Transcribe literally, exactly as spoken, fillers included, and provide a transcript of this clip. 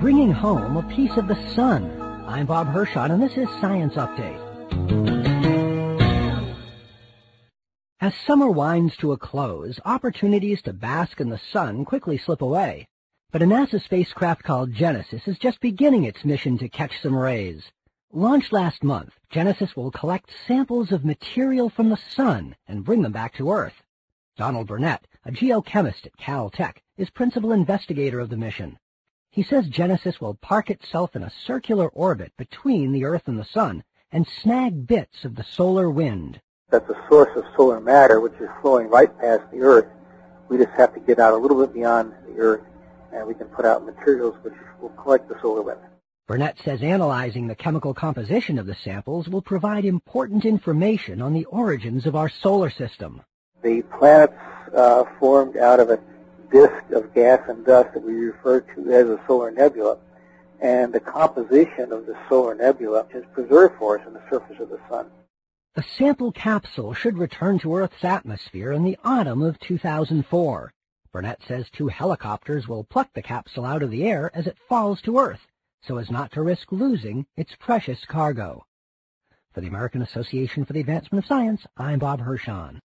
bringing home a piece of the sun. I'm Bob Hirschon, and this is Science Update. As summer winds to a close, opportunities to bask in the sun quickly slip away. But a NASA spacecraft called Genesis is just beginning its mission to catch some rays. Launched last month, Genesis will collect samples of material from the sun and bring them back to Earth. Donald Burnett, a geochemist at Caltech, is principal investigator of the mission. He says Genesis will park itself in a circular orbit between the Earth and the sun and snag bits of the solar wind. That's a source of solar matter which is flowing right past the Earth. We just have to get out a little bit beyond the Earth, and we can put out materials which will collect the solar wind. Burnett says analyzing the chemical composition of the samples will provide important information on the origins of our solar system. The planets uh, formed out of a disk of gas and dust that we refer to as a solar nebula, and the composition of the solar nebula is preserved for us in the surface of the sun. The sample capsule should return to Earth's atmosphere in the autumn of two thousand four. Burnett says two helicopters will pluck the capsule out of the air as it falls to Earth, so as not to risk losing its precious cargo. For the American Association for the Advancement of Science, I'm Bob Hirschon.